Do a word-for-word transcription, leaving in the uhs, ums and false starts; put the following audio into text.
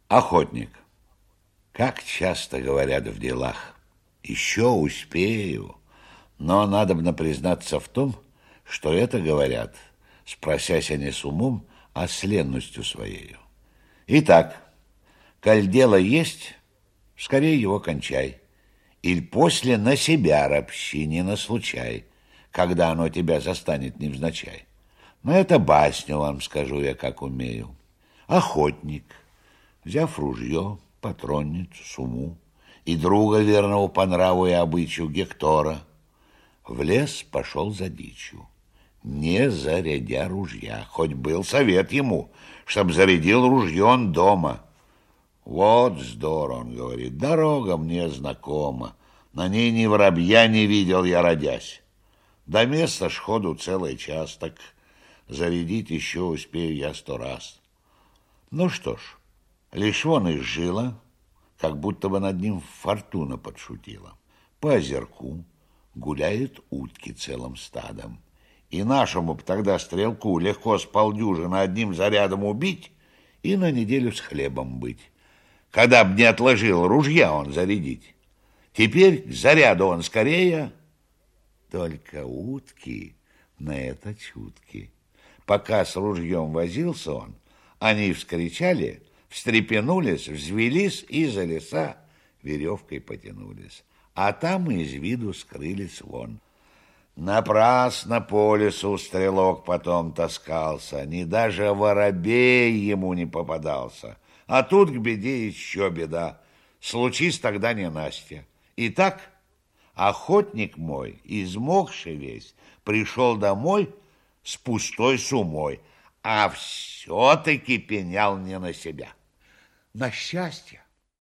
Охотник. Как часто говорят в делах: еще успею, но надобно признаться в том, что это говорят, спросясь они с умом, а с ленностью своею. Итак, коль дело есть, скорее его кончай, иль после на себя ропщи, не на случай, когда оно тебя застанет невзначай. Но это басню вам скажу я, как умею. Охотник, взяв ружье, патронницу, суму и друга верного по нраву и обычаю Гектора, в лес пошел за дичью, не зарядя ружья, хоть был совет ему, чтоб зарядил ружье он дома. Вот здорово, он говорит, дорога мне знакома, на ней ни воробья не видел я, родясь. До места ж ходу целый час, так зарядить еще успею я сто раз. Ну что ж, лишь вон из жила, как будто бы над ним фортуна подшутила. По озерку гуляют утки целым стадом, и нашему б тогда стрелку легко с полдюжины одним зарядом убить и на неделю с хлебом быть, когда б не отложил ружья он зарядить. Теперь к заряду он скорее, только утки на это чутки. Пока с ружьем возился он, они вскричали, встрепенулись, взвелись и за леса веревкой потянулись, а там из виду скрылись вон. Напрасно по лесу стрелок потом таскался, ни даже воробей ему не попадался. А тут к беде еще беда, случись тогда ненастье. Итак, охотник мой, измокший весь, пришел домой с пустой сумой, а все-таки пенял не на себя. На счастье,